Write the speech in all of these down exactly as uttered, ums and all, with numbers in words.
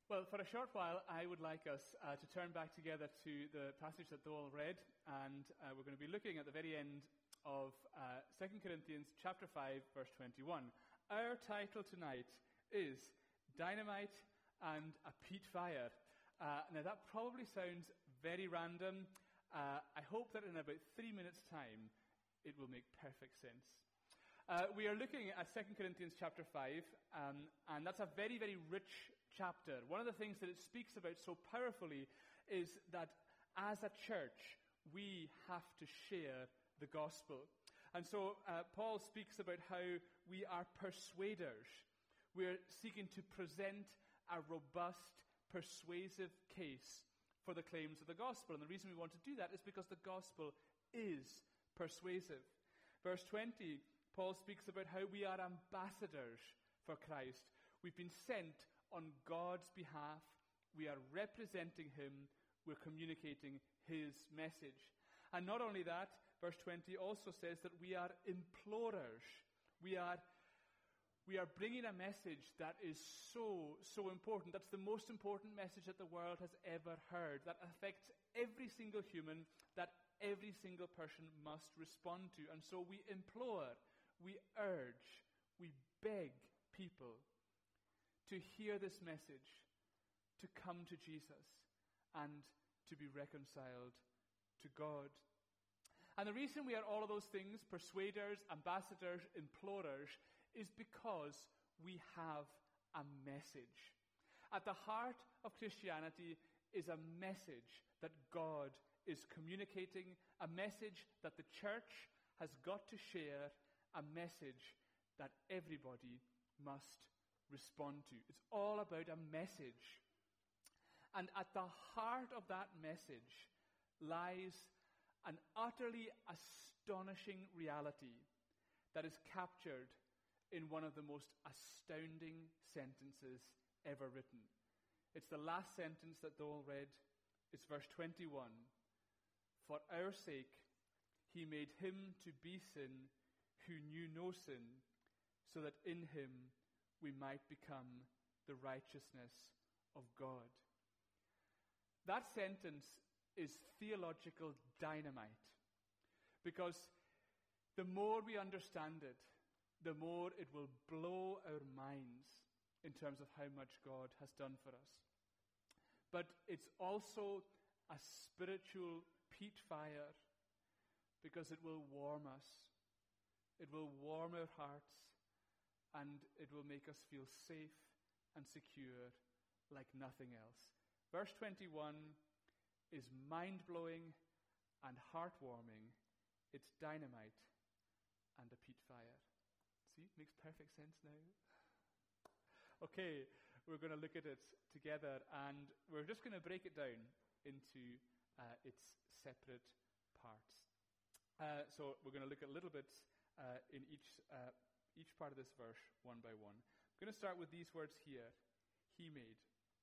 Well, for a short while, I would like us uh, to turn back together to the passage that Doel read, and uh, we're going to be looking at the very end of uh, Second Corinthians chapter five, verse twenty-one. Our title tonight is Dynamite and a Peat Fire. Uh, now, that probably sounds very random. Uh, I hope that in about three minutes' time, it will make perfect sense. Uh, we are looking at Second Corinthians chapter five, um, and that's a very, very rich chapter. One of the things that it speaks about so powerfully is that as a church, we have to share the gospel. And so uh, Paul speaks about how we are persuaders. We're seeking to present a robust, persuasive case for the claims of the gospel. And the reason we want to do that is because the gospel is persuasive. Verse twenty, Paul speaks about how we are ambassadors for Christ. We've been sent on God's behalf. We are representing him. We're communicating his message. And not only that, verse twenty also says that we are implorers. We are, we are bringing a message that is so, so important. That's the most important message that the world has ever heard. That affects every single human, that every single person must respond to. And so we implore, we urge, we beg people to hear this message, to come to Jesus, and to be reconciled to God. And the reason we are all of those things, persuaders, ambassadors, implorers, is because we have a message. At the heart of Christianity is a message that God is communicating, a message that the church has got to share, a message that everybody must respond to. It's all about a message. And at the heart of that message lies an utterly astonishing reality that is captured in one of the most astounding sentences ever written. It's the last sentence that Doel read. It's verse twenty-one. For our sake, he made him to be sin who knew no sin, so that in him we might become the righteousness of God. That sentence is theological dynamite, because the more we understand it, the more it will blow our minds in terms of how much God has done for us. But it's also a spiritual peat fire, because it will warm us. It will warm our hearts, and it will make us feel safe and secure like nothing else. Verse twenty-one is mind-blowing and heartwarming. It's dynamite and a peat fire. See, it makes perfect sense now. Okay, we're going to look at it together, and we're just going to break it down into uh, its separate parts. Uh, so we're going to look at a little bit uh, in each uh, each part of this verse, one by one. I'm going to start with these words here. He made.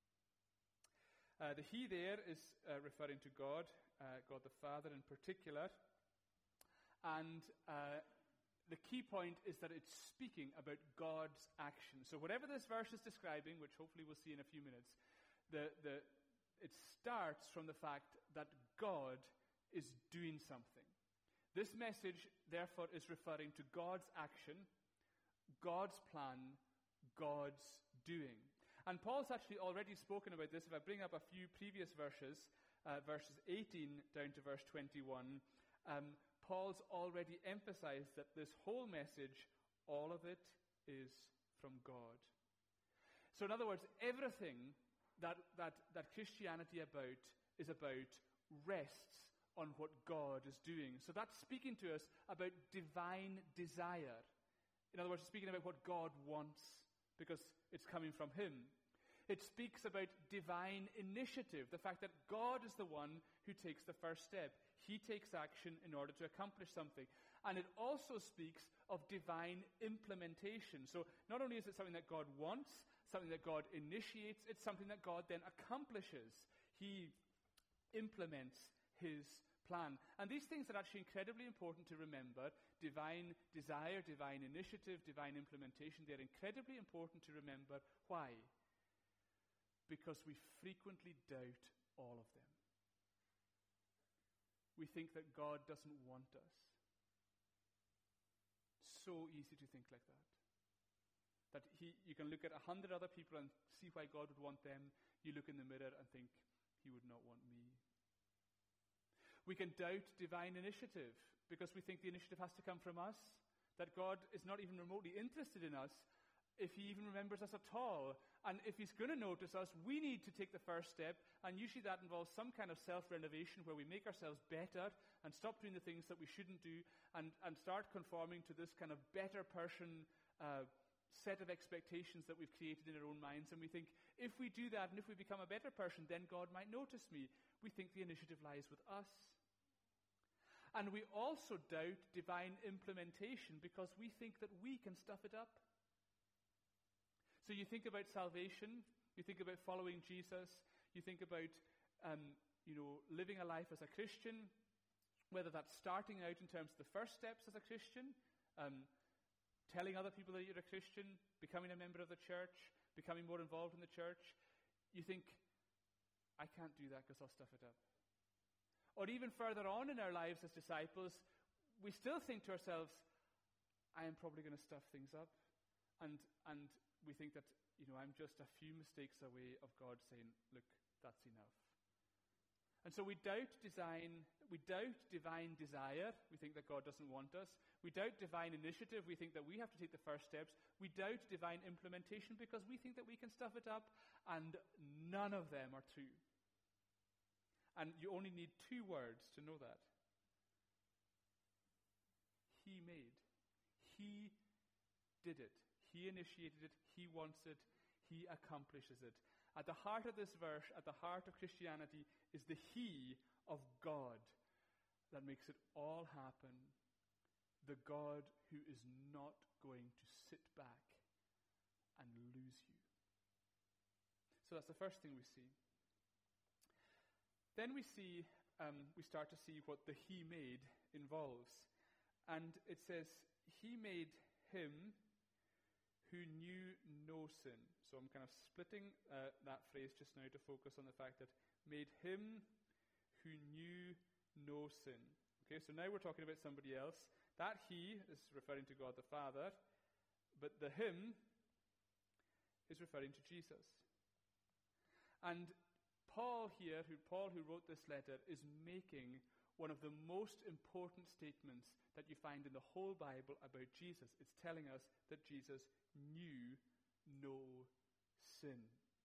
Uh, the he there is uh, referring to God, uh, God the Father in particular. And uh, the key point is that it's speaking about God's action. So whatever this verse is describing, which hopefully we'll see in a few minutes, the, the, it starts from the fact that God is doing something. This message, therefore, is referring to God's action, God's plan, God's doing. And Paul's actually already spoken about this. If I bring up a few previous verses, uh, verses eighteen down to verse twenty-one, um, Paul's already emphasized that this whole message, all of it is from God. So in other words, everything that, that, that Christianity about is about rests on what God is doing. So that's speaking to us about divine desire. In other words, it's speaking about what God wants, because it's coming from him. It speaks about divine initiative, the fact that God is the one who takes the first step. He takes action in order to accomplish something. And it also speaks of divine implementation. So not only is it something that God wants, something that God initiates, it's something that God then accomplishes. He implements his plan. And these things are actually incredibly important to remember. Divine desire, divine initiative, divine implementation, they're incredibly important to remember. Why? because we frequently doubt all of them. We think that God doesn't want us. So easy to think like that. That he, you can look at a hundred other people and see why God would want them. You look in the mirror and think, he would not want me. We can doubt divine initiative because we think the initiative has to come from us, that God is not even remotely interested in us if he even remembers us at all. And if he's going to notice us, we need to take the first step, and usually that involves some kind of self-renovation where we make ourselves better and stop doing the things that we shouldn't do and, and start conforming to this kind of better person uh, set of expectations that we've created in our own minds. And we think, if we do that and if we become a better person, then God might notice me. We think the initiative lies with us. And we also doubt divine implementation because we think that we can stuff it up. So you think about salvation, you think about following Jesus, you think about um, you know, living a life as a Christian, whether that's starting out in terms of the first steps as a Christian, um, telling other people that you're a Christian, becoming a member of the church, becoming more involved in the church. You think, I can't do that because I'll stuff it up. Or even further on in our lives as disciples, we still think to ourselves, I am probably going to stuff things up. And and we think that, you know, I'm just a few mistakes away of God saying, look, that's enough. And so we doubt design, we doubt divine desire. We think that God doesn't want us. We doubt divine initiative. We think that we have to take the first steps. We doubt divine implementation because we think that we can stuff it up, and none of them are true. And you only need two words to know that. He made. He did it. He initiated it. He wants it. He accomplishes it. At the heart of this verse, at the heart of Christianity, is the He of God that makes it all happen. The God who is not going to sit back and lose you. So that's the first thing we see. Then we see, um, we start to see what the He made involves. And it says, He made him who knew no sin. So I'm kind of splitting uh, that phrase just now to focus on the fact that made him who knew no sin. Okay, so now we're talking about somebody else. That he is referring to God the Father, but the him is referring to Jesus. And Paul here, who Paul who wrote this letter, is making one of the most important statements that you find in the whole Bible about Jesus. It's telling us that Jesus knew no sin.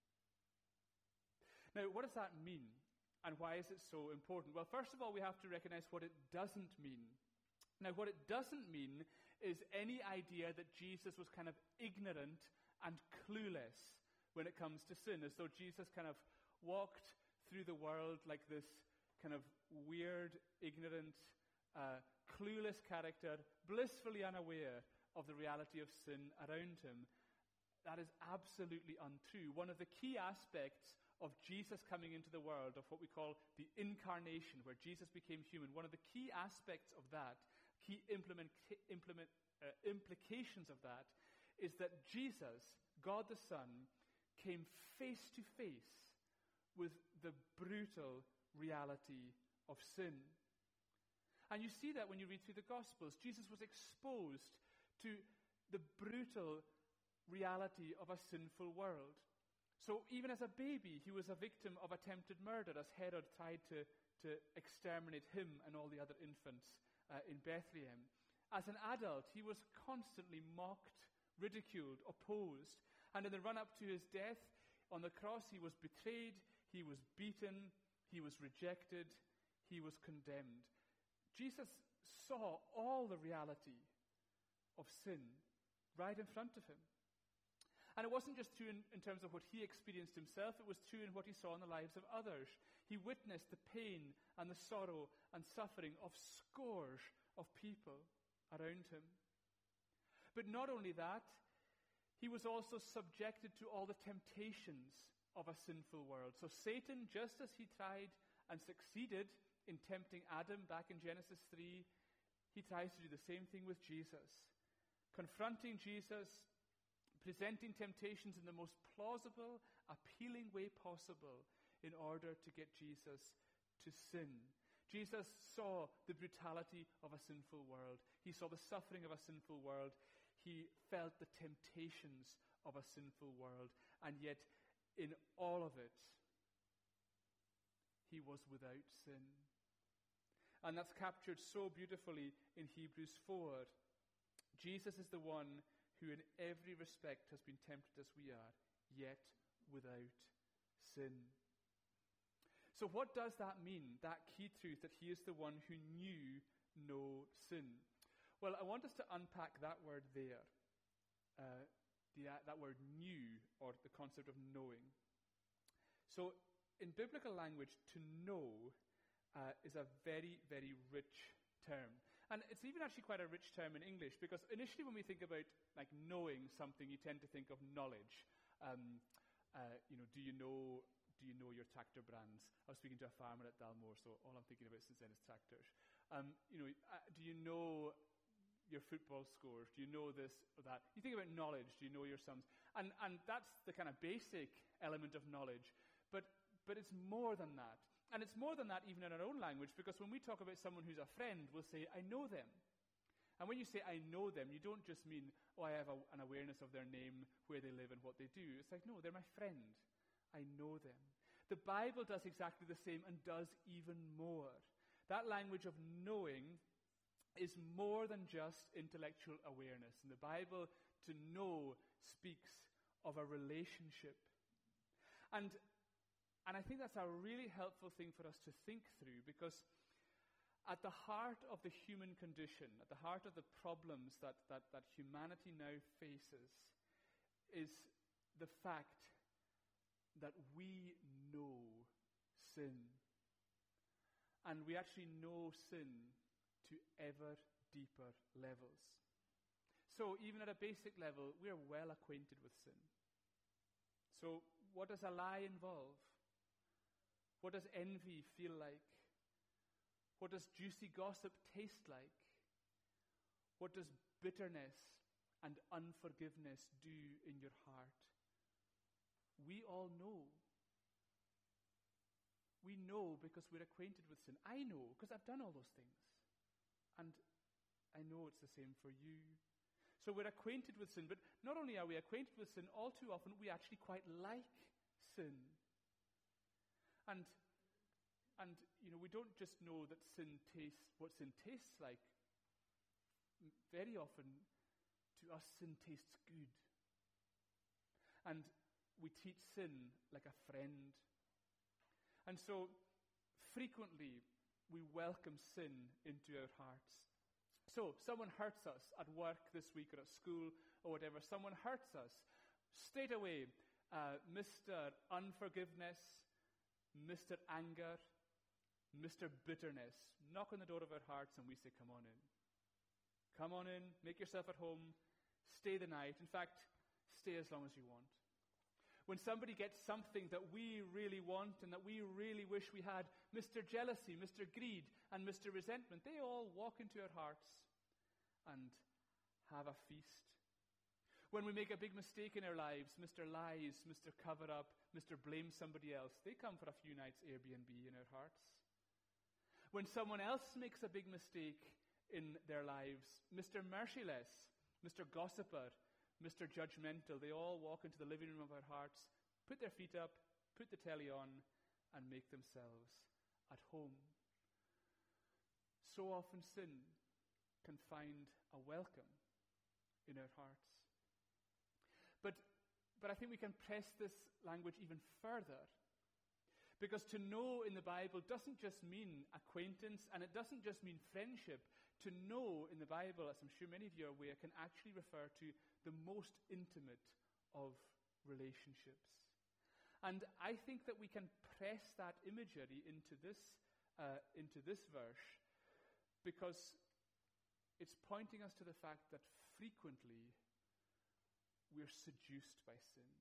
Now, what does that mean? And why is it so important? Well, first of all, we have to recognize what it doesn't mean. Now, what it doesn't mean is any idea that Jesus was kind of ignorant and clueless when it comes to sin, as though Jesus kind of walked through the world like this kind of weird, ignorant, uh, clueless character, blissfully unaware of the reality of sin around him. That is absolutely untrue. One of the key aspects of Jesus coming into the world, of what we call the incarnation, where Jesus became human, one of the key aspects of that, key implement, implement, uh, implications of that, is that Jesus, God the Son, came face to face with the brutal reality of sin. And you see that when you read through the Gospels. Jesus was exposed to the brutal reality of a sinful world. So even as a baby, he was a victim of attempted murder as Herod tried to, to exterminate him and all the other infants uh, in Bethlehem. As an adult, he was constantly mocked, ridiculed, opposed. And in the run-up to his death on the cross, he was betrayed, he was beaten, he was rejected, he was condemned. Jesus saw all the reality of sin right in front of him. And it wasn't just true in, in terms of what he experienced himself, it was true in what he saw in the lives of others. He witnessed the pain and the sorrow and suffering of scores of people around him. But not only that, he was also subjected to all the temptations of a sinful world. So Satan, just as he tried and succeeded in tempting Adam back in Genesis three, he tries to do the same thing with Jesus. Confronting Jesus, presenting temptations in the most plausible, appealing way possible in order to get Jesus to sin. Jesus saw the brutality of a sinful world. He saw the suffering of a sinful world. He felt the temptations of a sinful world. And yet, in all of it, he was without sin. And that's captured so beautifully in Hebrews four. Jesus is the one who in every respect has been tempted as we are, yet without sin. So what does that mean, that key truth that he is the one who knew no sin? Well, I want us to unpack that word there, uh, the, uh, that word knew, or the concept of knowing. So in biblical language, to know uh, is a very, very rich term. And it's even actually quite a rich term in English, because initially when we think about like knowing something, you tend to think of knowledge. Um, uh, you know, do you know... Do you know your tractor brands? I was speaking to a farmer at Dalmore, so all I'm thinking about since then is tractors. Um, you know, uh, do you know your football scores? Do you know this or that? You think about knowledge. Do you know your sums? And and that's the kind of basic element of knowledge. But but it's more than that. And it's more than that even in our own language, because when we talk about someone who's a friend, we'll say, I know them. And when you say, I know them, you don't just mean, oh, I have a, an awareness of their name, where they live and what they do. It's like, no, they're my friend. I know them. The Bible does exactly the same and does even more. That language of knowing is more than just intellectual awareness. In the Bible, to know speaks of a relationship. And, and I think that's a really helpful thing for us to think through, because at the heart of the human condition, at the heart of the problems that, that, that humanity now faces, is the fact that we know sin. And we actually know sin to ever deeper levels. So even at a basic level, we are well acquainted with sin. So what does a lie involve? What does envy feel like? What does juicy gossip taste like? What does bitterness and unforgiveness do in your heart? We all know. We know because we're acquainted with sin. I know because I've done all those things. And I know it's the same for you. So we're acquainted with sin. But not only are we acquainted with sin, all too often we actually quite like sin. And, and you know, we don't just know that sin tastes, what sin tastes like. Very often, to us, sin tastes good. And we treat sin like a friend. And so, frequently, we welcome sin into our hearts. So, someone hurts us at work this week or at school or whatever. Someone hurts us. Straight away, uh, Mister Unforgiveness, Mister Anger, Mister Bitterness knock on the door of our hearts and we say, come on in. Come on in, make yourself at home, stay the night. In fact, stay as long as you want. When somebody gets something that we really want and that we really wish we had, Mister Jealousy, Mister Greed, and Mister Resentment, they all walk into our hearts and have a feast. When we make a big mistake in our lives, Mister Lies, Mister Cover-Up, Mister Blame somebody else, they come for a few nights Airbnb in our hearts. When someone else makes a big mistake in their lives, Mister Merciless, Mister Gossiper, Mister Judgmental, they all walk into the living room of our hearts, put their feet up, put the telly on, and make themselves at home. So often sin can find a welcome in our hearts. But, but I think we can press this language even further. Because to know in the Bible doesn't just mean acquaintance, and it doesn't just mean friendship. To know in the Bible, as I'm sure many of you are aware, can actually refer to the most intimate of relationships. And I think that we can press that imagery into this, uh, into this verse, because it's pointing us to the fact that frequently we're seduced by sin.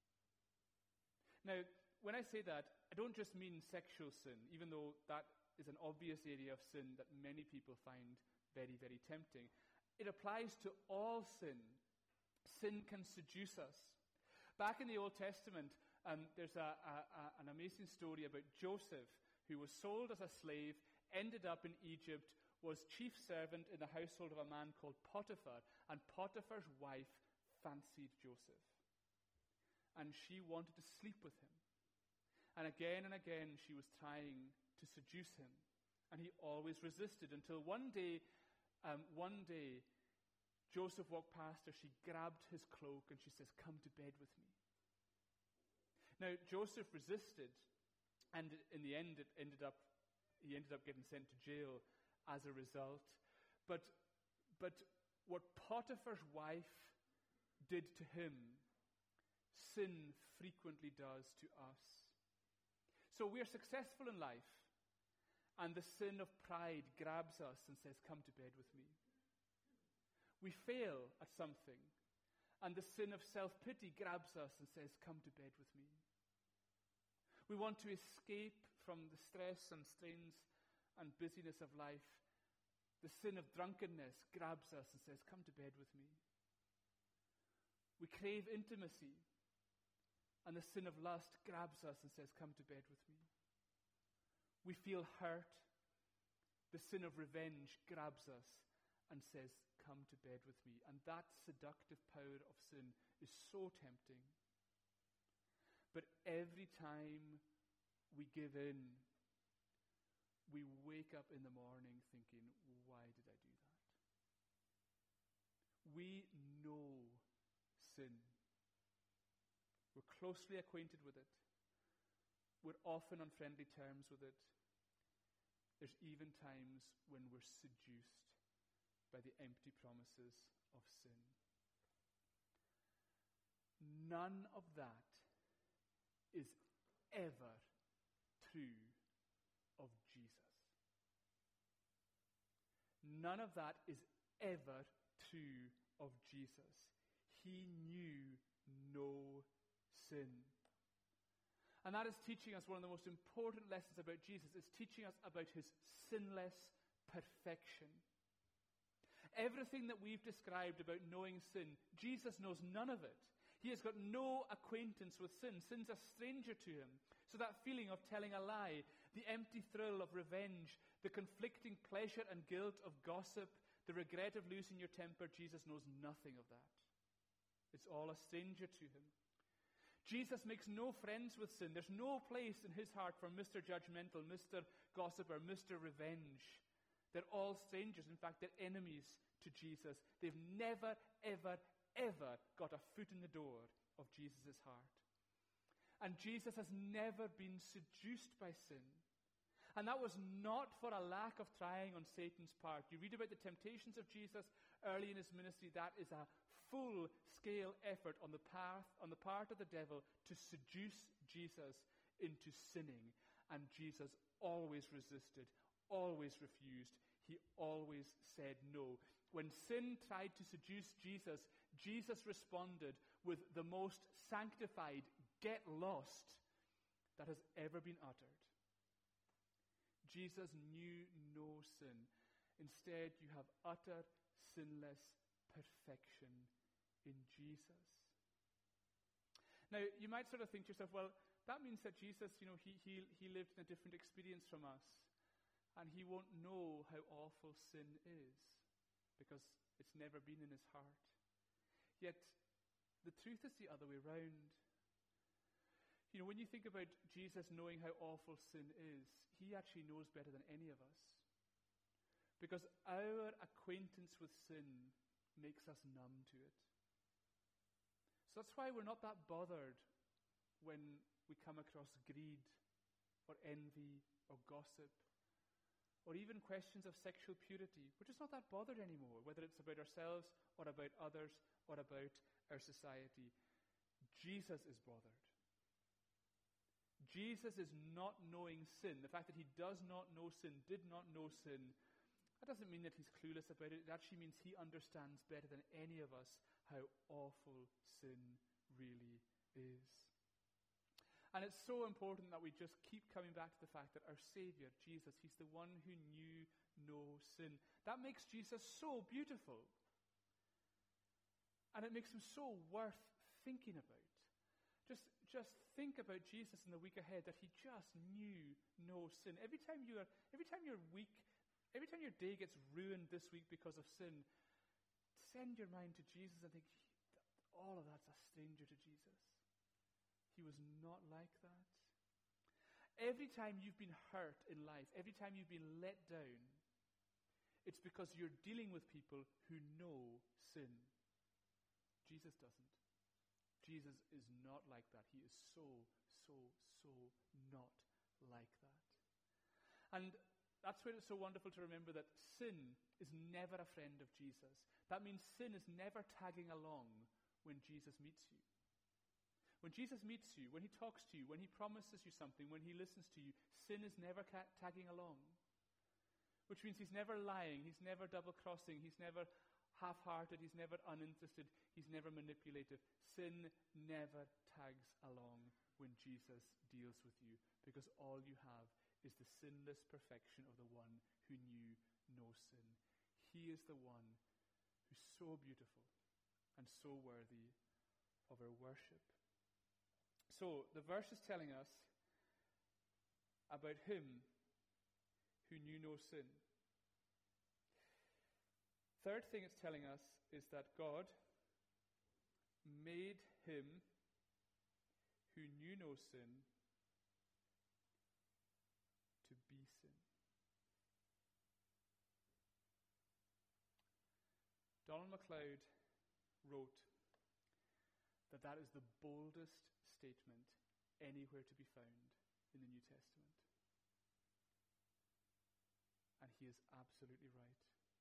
Now, when I say that, I don't just mean sexual sin, even though that is an obvious area of sin that many people find very, very tempting. It applies to all sin. Sin can seduce us. Back in the Old Testament, um, there's a, a, a, an amazing story about Joseph, who was sold as a slave, ended up in Egypt, was chief servant in the household of a man called Potiphar, and Potiphar's wife fancied Joseph. And she wanted to sleep with him. And again and again she was trying to seduce him. And he always resisted until one day, um, one day, Joseph walked past her, she grabbed his cloak and she says, "Come to bed with me." Now, Joseph resisted, and in the end it ended up, he ended up getting sent to jail as a result. But, but what Potiphar's wife did to him, sin frequently does to us. So we are successful in life, and the sin of pride grabs us and says, "Come to bed with me." We fail at something, and the sin of self-pity grabs us and says, "Come to bed with me." We want to escape from the stress and strains and busyness of life. The sin of drunkenness grabs us and says, "Come to bed with me." We crave intimacy, and the sin of lust grabs us and says, "Come to bed with me." We feel hurt. The sin of revenge grabs us and says, "Come to bed with me." And that seductive power of sin is so tempting. But every time we give in, we wake up in the morning thinking, "Why did I do that?" We know sin. We're closely acquainted with it. We're often on friendly terms with it. There's even times when we're seduced by the empty promises of sin. None of that is ever true of Jesus. None of that is ever true of Jesus. He knew no sin. And that is teaching us one of the most important lessons about Jesus. It's teaching us about his sinless perfection. Everything that we've described about knowing sin, Jesus knows none of it. He has got no acquaintance with sin. Sin's a stranger to him. So that feeling of telling a lie, the empty thrill of revenge, the conflicting pleasure and guilt of gossip, the regret of losing your temper, Jesus knows nothing of that. It's all a stranger to him. Jesus makes no friends with sin. There's no place in his heart for Mister Judgmental, Mister Gossiper, Mister Revenge. They're all strangers. In fact, they're enemies to Jesus. They've never, ever, ever got a foot in the door of Jesus' heart. And Jesus has never been seduced by sin. And that was not for a lack of trying on Satan's part. You read about the temptations of Jesus early in his ministry. That is a full-scale effort on the path, on the part of the devil to seduce Jesus into sinning. And Jesus always resisted, always refused. He always said no. When sin tried to seduce Jesus, Jesus responded with the most sanctified, "Get lost," that has ever been uttered. Jesus knew no sin. Instead, you have utter, sinless perfection in Jesus. Now, you might sort of think to yourself, well, that means that Jesus, you know, he, he, he lived in a different experience from us, and he won't know how awful sin is, because it's never been in his heart. Yet, the truth is the other way round. You know, when you think about Jesus knowing how awful sin is, he actually knows better than any of us. Because our acquaintance with sin makes us numb to it. So that's why we're not that bothered when we come across greed or envy or gossip or even questions of sexual purity. We're just not that bothered anymore, whether it's about ourselves or about others or about our society. Jesus is bothered. Jesus is not knowing sin. The fact that he does not know sin, did not know sin, that doesn't mean that he's clueless about it. It actually means he understands better than any of us how awful sin really is. And it's so important that we just keep coming back to the fact that our Savior, Jesus, he's the one who knew no sin. That makes Jesus so beautiful. And it makes him so worth thinking about. Just, just think about Jesus in the week ahead, that he just knew no sin. Every time you're, every time you're weak, every time your day gets ruined this week because of sin, send your mind to Jesus and think, all of that's a stranger to Jesus. He was not like that. Every time you've been hurt in life, every time you've been let down, it's because you're dealing with people who know sin. Jesus doesn't. Jesus is not like that. He is so, so, so not like that. And that's why it's so wonderful to remember that sin is never a friend of Jesus. That means sin is never tagging along when Jesus meets you. When Jesus meets you, when he talks to you, when he promises you something, when he listens to you, sin is never ca- tagging along. Which means he's never lying, he's never double-crossing, he's never half-hearted, he's never uninterested, he's never manipulative. Sin never tags along when Jesus deals with you, because all you have is the sinless perfection of the one who knew no sin. He is the one who's so beautiful and so worthy of our worship. So, the verse is telling us about him who knew no sin. Third thing it's telling us is that God made him who knew no sin to be sin. Donald MacLeod wrote that that is the boldest statement anywhere to be found in the New Testament. And he is absolutely right.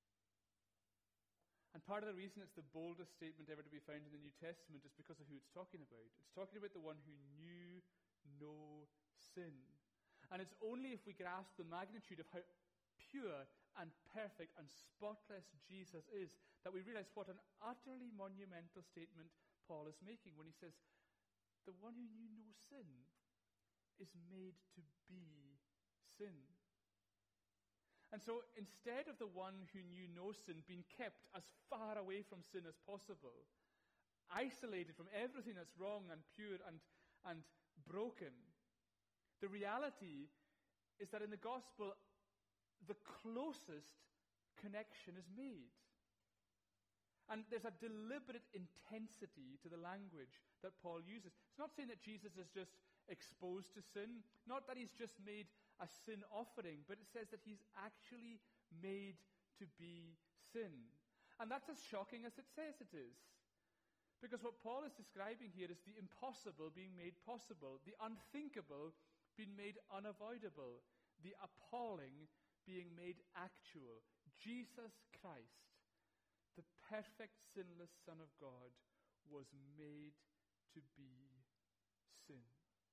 And part of the reason it's the boldest statement ever to be found in the New Testament is because of who it's talking about. It's talking about the one who knew no sin. And it's only if we grasp the magnitude of how pure and perfect and spotless Jesus is that we realize what an utterly monumental statement Paul is making when he says, the one who knew no sin is made to be sin. And so instead of the one who knew no sin being kept as far away from sin as possible, isolated from everything that's wrong and pure and, and broken, the reality is that in the gospel, the closest connection is made. And there's a deliberate intensity to the language that Paul uses. It's not saying that Jesus is just exposed to sin, not that he's just made a sin offering, but it says that he's actually made to be sin. And that's as shocking as it says it is. Because what Paul is describing here is the impossible being made possible, the unthinkable being made unavoidable, the appalling being made actual. Jesus Christ, the perfect sinless Son of God, was made to be sin.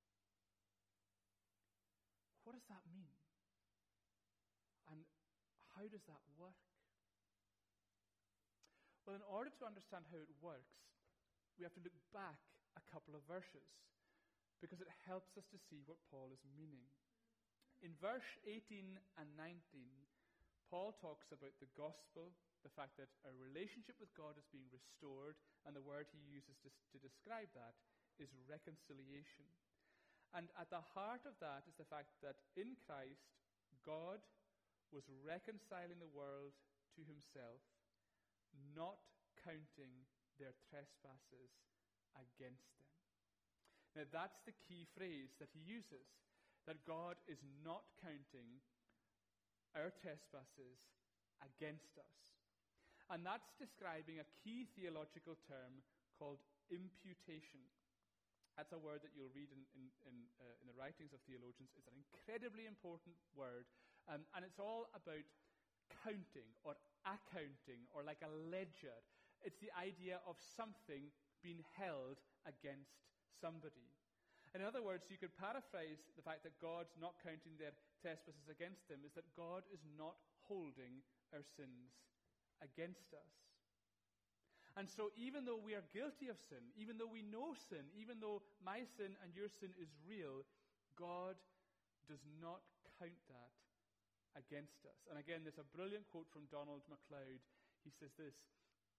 What does that mean? And how does that work? Well, in order to understand how it works, we have to look back a couple of verses, because it helps us to see what Paul is meaning. In verse eighteen and nineteen, Paul talks about the gospel, the fact that our relationship with God is being restored, and the word he uses to, to describe that is reconciliation. And at the heart of that is the fact that in Christ, God was reconciling the world to himself, not counting their trespasses against them. Now that's the key phrase that he uses, that God is not counting our trespasses against us. And that's describing a key theological term called imputation. That's a word that you'll read in, in, in, uh, in the writings of theologians. It's an incredibly important word, um, and it's all about counting or accounting or like a ledger. It's the idea of something being held against somebody. In other words, you could paraphrase the fact that God's not counting their trespasses against them is that God is not holding our sins against us. And so even though we are guilty of sin, even though we know sin, even though my sin and your sin is real, God does not count that against us. And again, there's a brilliant quote from Donald MacLeod. He says this: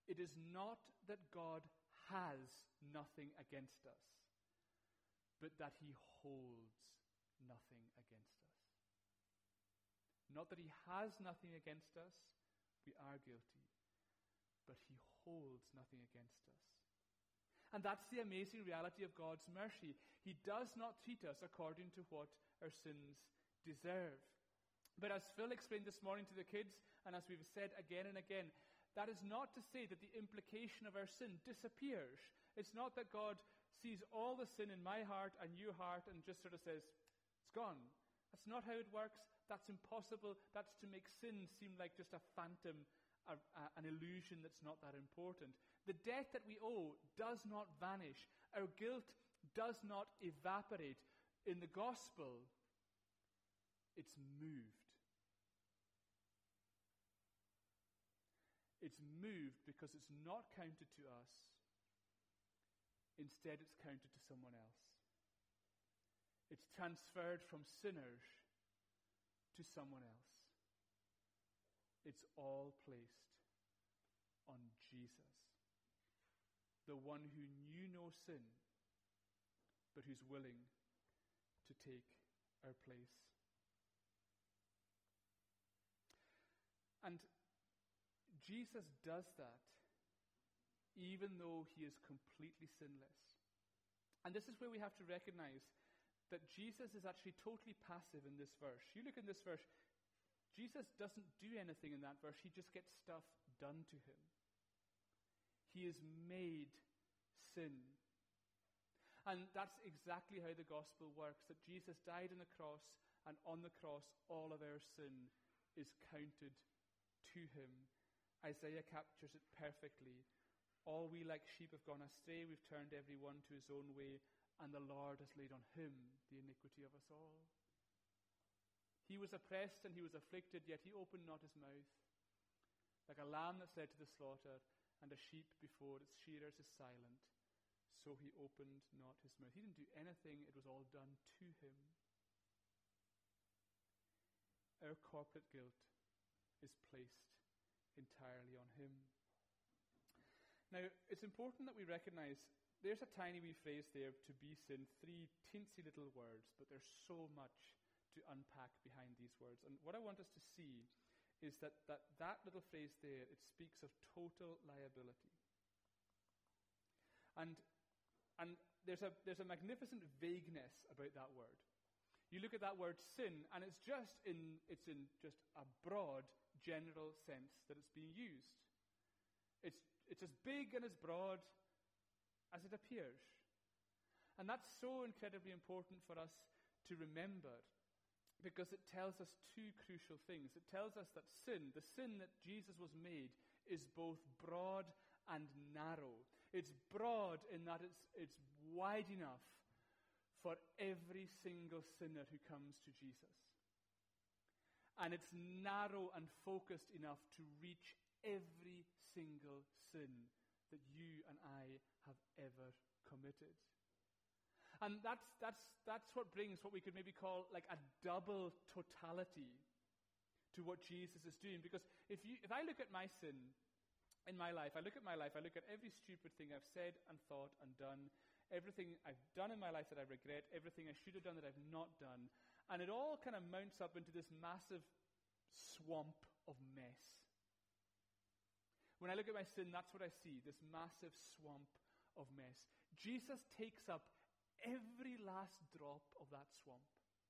It is not that God has nothing against us, but that he holds nothing against us. Not that he has nothing against us, we are guilty, but he holds nothing against us. And that's the amazing reality of God's mercy. He does not treat us according to what our sins deserve. But as Phil explained this morning to the kids, and as we've said again and again, that is not to say that the implication of our sin disappears. It's not that God sees all the sin in my heart and your heart and just sort of says, it's gone. That's not how it works. That's impossible. That's to make sin seem like just a phantom, a, a, an illusion that's not that important. The debt that we owe does not vanish. Our guilt does not evaporate. In the gospel, it's moved. It's moved because it's not counted to us. Instead, it's counted to someone else. It's transferred from sinners to someone else. It's all placed on Jesus, the one who knew no sin, but who's willing to take our place. And Jesus does that even though he is completely sinless. And this is where we have to recognize that Jesus is actually totally passive in this verse. You look in this verse, Jesus doesn't do anything in that verse. He just gets stuff done to him. He is made sin. And that's exactly how the gospel works, that Jesus died on the cross, and on the cross all of our sin is counted to him. Isaiah captures it perfectly. All we like sheep have gone astray, we've turned every one to his own way, and the Lord has laid on him the iniquity of us all. He was oppressed and he was afflicted, yet he opened not his mouth. Like a lamb that's led to the slaughter, and a sheep before its shearers is silent, so he opened not his mouth. He didn't do anything, it was all done to him. Our corporate guilt is placed entirely on him. Now, it's important that we recognize there's a tiny wee phrase there, to be sin, three teensy little words, but there's so much to unpack behind these words. And what I want us to see is that that, that little phrase there, it speaks of total liability. And and there's a there's a magnificent vagueness about that word. You look at that word sin, and it's just in it's in just a broad, general sense that it's being used. It's it's as big and as broad as it appears. And that's so incredibly important for us to remember, because it tells us two crucial things. It tells us that sin, the sin that Jesus was made, is both broad and narrow. It's broad in that it's it's wide enough for every single sinner who comes to Jesus. And it's narrow and focused enough to reach every single sin that you and I have ever committed. And that's that's that's what brings what we could maybe call like a double totality to what Jesus is doing. Because if you if I look at my sin in my life, I look at my life, I look at every stupid thing I've said and thought and done, everything I've done in my life that I regret, everything I should have done that I've not done, and it all kind of mounts up into this massive swamp of mess. When I look at my sin, that's what I see, this massive swamp of mess. Jesus takes up every last drop of that swamp.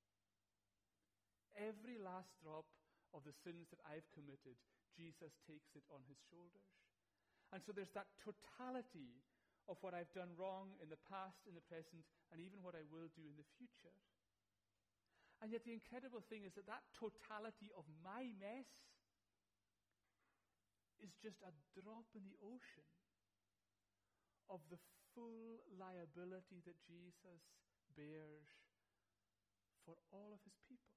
Every last drop of the sins that I've committed, Jesus takes it on his shoulders. And so there's that totality of what I've done wrong in the past, in the present, and even what I will do in the future. And yet the incredible thing is that that totality of my mess is just a drop in the ocean of the full liability that Jesus bears for all of his people.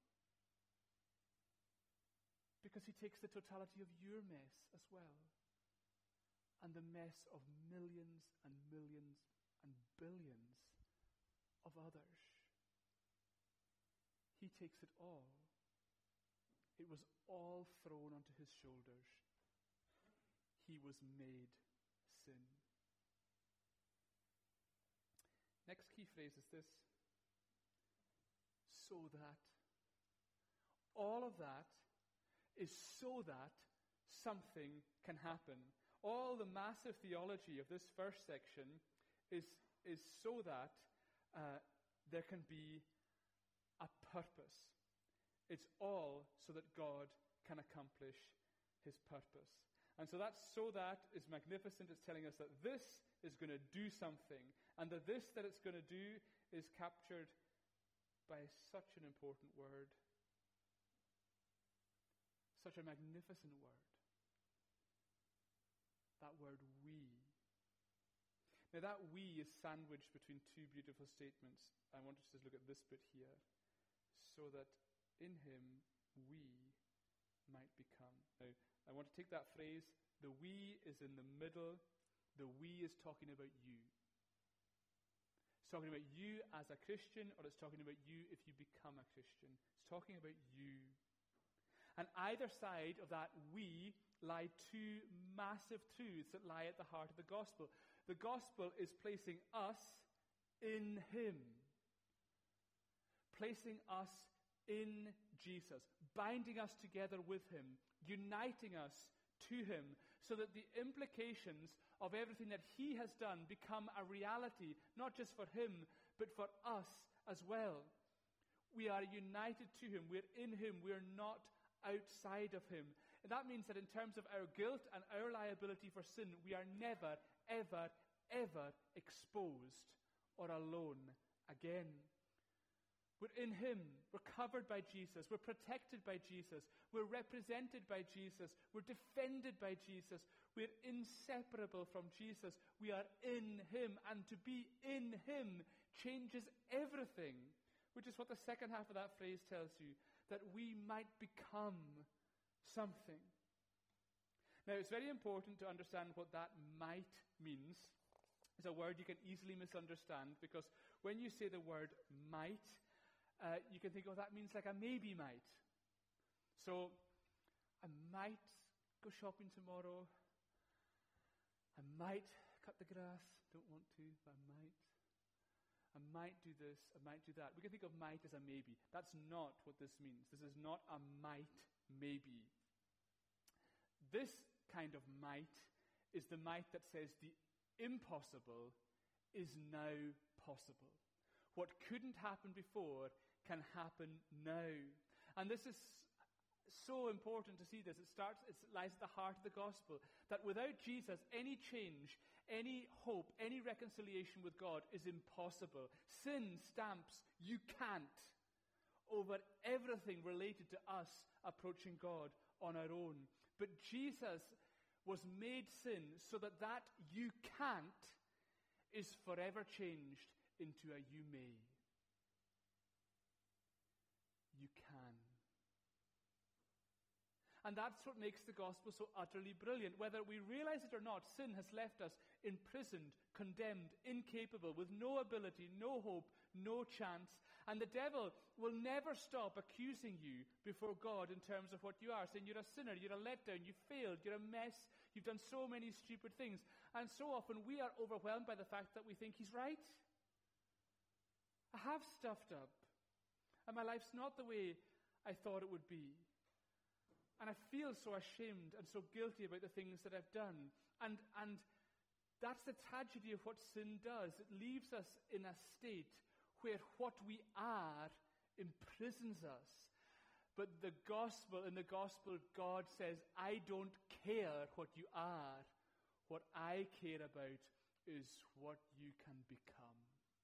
Because he takes the totality of your mess as well, and the mess of millions and millions and billions of others. He takes it all. It was all thrown onto his shoulders. He was made sin. Next key phrase is this: so that. All of that is so that something can happen. All the massive theology of this first section is, is so that uh, there can be a purpose. It's all so that God can accomplish his purpose. And so that so that is magnificent. It's telling us that this is going to do something, and that this that it's going to do is captured by such an important word. Such a magnificent word. That word we. Now that we is sandwiched between two beautiful statements. I want us to look at this bit here. So that in him we might become. Now, I want to take that phrase, the we is in the middle. The we is talking about you. It's talking about you as a Christian, or it's talking about you if you become a Christian. It's talking about you. And either side of that we lie two massive truths that lie at the heart of the gospel. The gospel is placing us in him. Placing us in Jesus. Binding us together with him. Uniting us to him. So that the implications of everything that he has done become a reality. Not just for him, but for us as well. We are united to him. We're in him. We're not outside of him. And that means that in terms of our guilt and our liability for sin, we are never, ever, ever exposed or alone again. We're in him. We're covered by Jesus. We're protected by Jesus. We're represented by Jesus. We're defended by Jesus. We're inseparable from Jesus. We are in him. And to be in him changes everything. Which is what the second half of that phrase tells you. That we might become something. Now, it's very important to understand what that might means. It's a word you can easily misunderstand, because when you say the word might, uh, you can think, oh, that means like a maybe might. So, I might go shopping tomorrow. I might cut the grass. Don't want to, but I might. I might do this, I might do that. We can think of might as a maybe. That's not what this means. This is not a might maybe. This kind of might is the might that says the impossible is now possible. What couldn't happen before can happen now. And this is so important to see this. It starts, it lies at the heart of the gospel, that without Jesus, any change, any hope, any reconciliation with God is impossible. Sin stamps you can't over everything related to us approaching God on our own. But Jesus was made sin so that that you can't is forever changed into a you may. You can. And that's what makes the gospel so utterly brilliant. Whether we realize it or not, sin has left us imprisoned, condemned, incapable, with no ability, no hope, no chance. And the devil will never stop accusing you before God in terms of what you are, saying you're a sinner, you're a letdown, you failed, you're a mess, you've done so many stupid things. And so often we are overwhelmed by the fact that we think he's right. I have stuffed up, and my life's not the way I thought it would be. And I feel so ashamed and so guilty about the things that I've done. And, and that's the tragedy of what sin does. It leaves us in a state where what we are imprisons us. But the gospel, in the gospel, God says, I don't care what you are. What I care about is what you can become.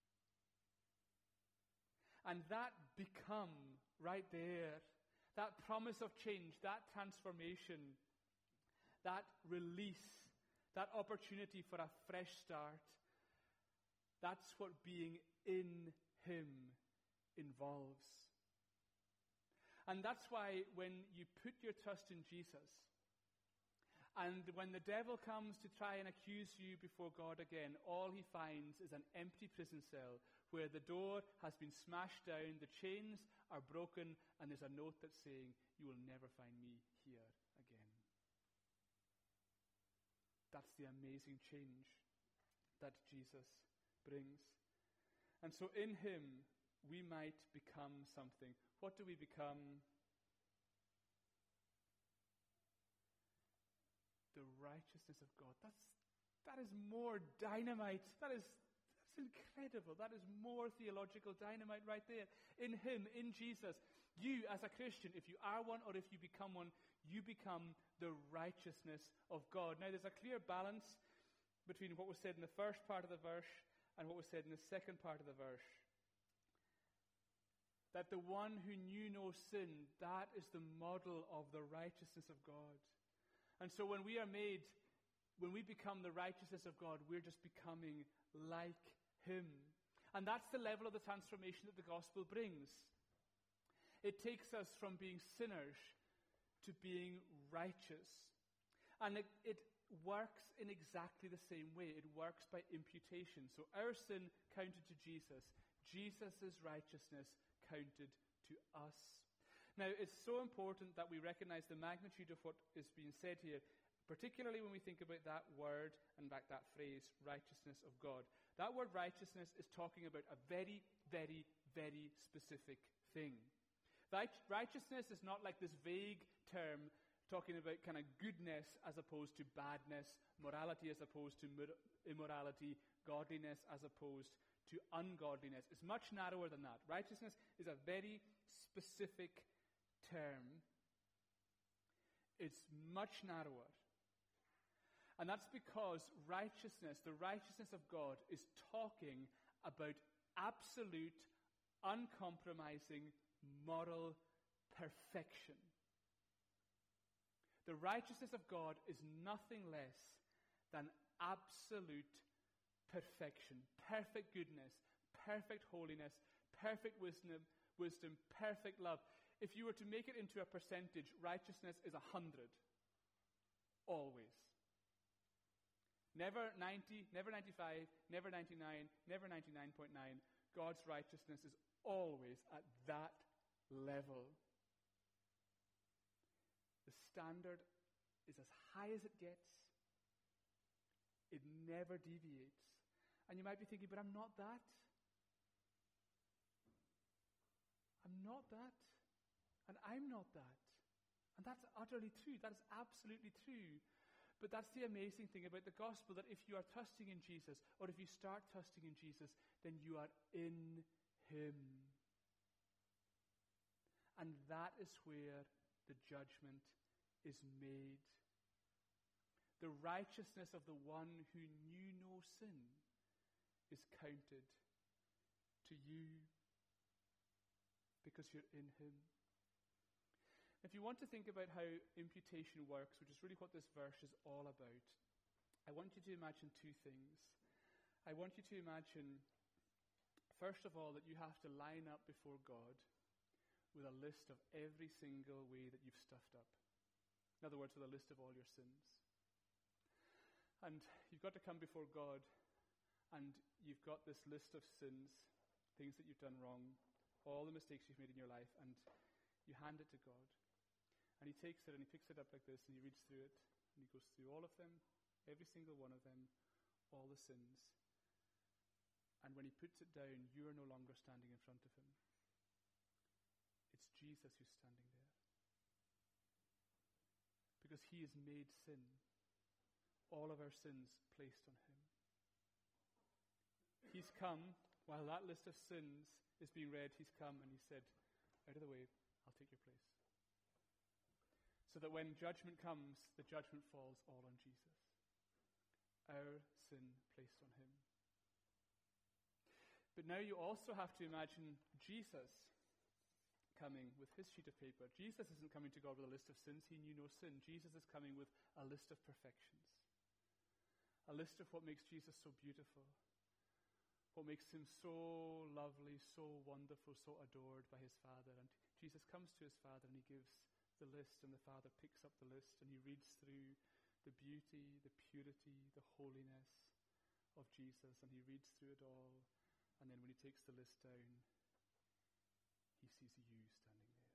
And that become right there, that promise of change, that transformation, that release, that opportunity for a fresh start, that's what being in him involves. And that's why when you put your trust in Jesus, and when the devil comes to try and accuse you before God again, all he finds is an empty prison cell where the door has been smashed down, the chains are broken, and there's a note that's saying, you will never find me here again. That's the amazing change that Jesus brings. And so in him, we might become something. What do we become? The righteousness of God. That's that is more dynamite. That is that's incredible. That is more theological dynamite right there. In him, in Jesus, you as a Christian, if you are one or if you become one, you become the righteousness of God. Now there's a clear balance between what was said in the first part of the verse and what was said in the second part of the verse. That the one who knew no sin, that is the model of the righteousness of God. And so when we are made, when we become the righteousness of God, we're just becoming like him. And that's the level of the transformation that the gospel brings. It takes us from being sinners to being righteous. And it, it works in exactly the same way. It works by imputation. So our sin counted to Jesus. Jesus' righteousness counted to us. Now, it's so important that we recognize the magnitude of what is being said here, particularly when we think about that word and that, that phrase, righteousness of God. That word righteousness is talking about a very, very, very specific thing. Right, righteousness is not like this vague term talking about kind of goodness as opposed to badness, morality as opposed to immorality, godliness as opposed to ungodliness. It's much narrower than that. Righteousness is a very specific term. It's much narrower. And that's because righteousness, the righteousness of God, is talking about absolute, uncompromising moral perfection. The righteousness of God is nothing less than absolute perfection, perfect goodness, perfect holiness, perfect wisdom, wisdom, perfect love. If you were to make it into a percentage, righteousness is a hundred. Always. Never ninety, never ninety-five, never ninety-nine, never ninety-nine point nine. God's righteousness is always at that level. The standard is as high as it gets. It never deviates. And you might be thinking, but I'm not that. I'm not that. And I'm not that. And that's utterly true. That is absolutely true. But that's the amazing thing about the gospel, that if you are trusting in Jesus, or if you start trusting in Jesus, then you are in him. And that is where the judgment is made. The righteousness of the one who knew no sin is counted to you because you're in him. If you want to think about how imputation works, which is really what this verse is all about, I want you to imagine two things. I want you to imagine, first of all, that you have to line up before God with a list of every single way that you've stuffed up. In other words, with a list of all your sins. And you've got to come before God, and you've got this list of sins, things that you've done wrong, all the mistakes you've made in your life, and you hand it to God. And he takes it and he picks it up like this, and he reads through it, and he goes through all of them, every single one of them, all the sins. And when he puts it down, you are no longer standing in front of him. It's Jesus who's standing there. Because he has made sin, all of our sins placed on him. He's come, while that list of sins is being read, he's come and he said, out of the way, I'll take your place. So that when judgment comes, the judgment falls all on Jesus. Our sin placed on him. But now you also have to imagine Jesus coming with his sheet of paper. Jesus isn't coming to God with a list of sins. He knew no sin. Jesus is coming with a list of perfections. A list of what makes Jesus so beautiful. What makes him so lovely, so wonderful, so adored by his Father. And Jesus comes to his Father and he gives the list, and the Father picks up the list and he reads through the beauty, the purity, the holiness of Jesus, and he reads through it all. And then when he takes the list down, he sees you standing there.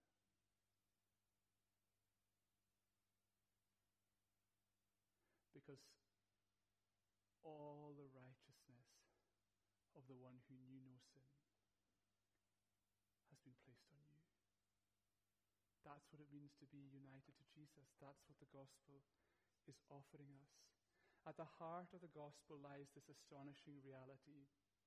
Because means to be united to Jesus. That's what the gospel is offering us. At the heart of the gospel lies this astonishing reality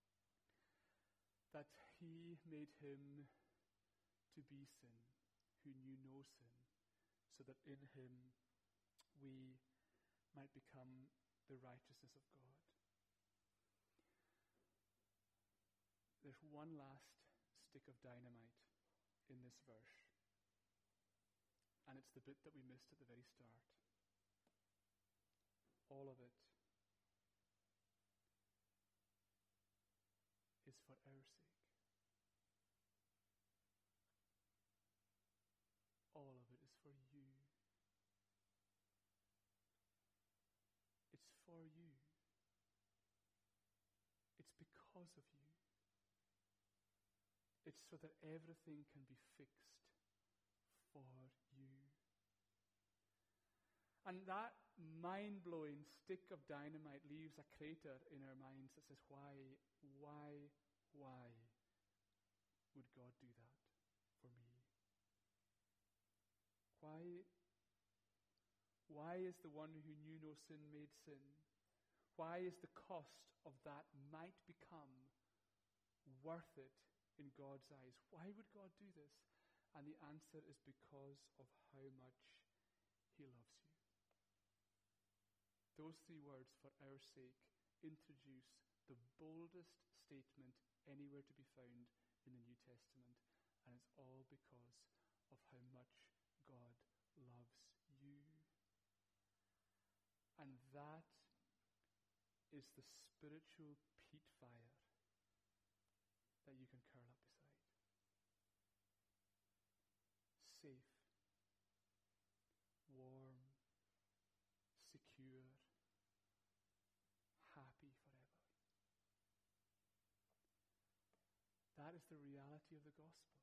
that he made him to be sin, who knew no sin, so that in him we might become the righteousness of God. There's one last stick of dynamite in this verse, and it's the bit that we missed at the very start. All of it is for our sake. All of it is for you. It's for you. It's because of you. It's so that everything can be fixed for you. And that mind-blowing stick of dynamite leaves a crater in our minds that says, why, why, why would God do that for me? Why, why is the one who knew no sin made sin? Why is the cost of that might become worth it in God's eyes? Why would God do this? And the answer is because of how much he loves you. Those three words, for our sake, introduce the boldest statement anywhere to be found in the New Testament. And it's all because of how much God loves you. And that is the spiritual peat fire that you can curl up beside. Safe, warm, secure, happy forever. That is the reality of the gospel.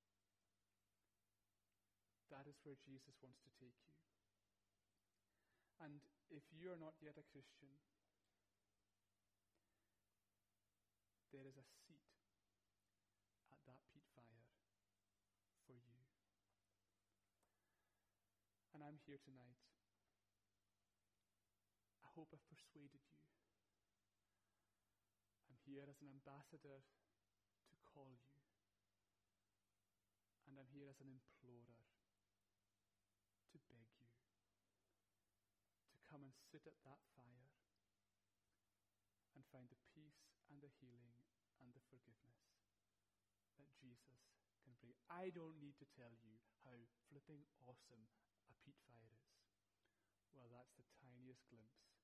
That is where Jesus wants to take you. And if you are not yet a Christian, there is a seat at that peat fire for you. And I'm here tonight. I hope I've persuaded you. I'm here as an ambassador to call you. And I'm here as an implorer to beg you to come and sit at that fire and find the peace and the healing and the forgiveness that Jesus can bring. I don't need to tell you how flipping awesome a peat fire is. Well, that's the tiniest glimpse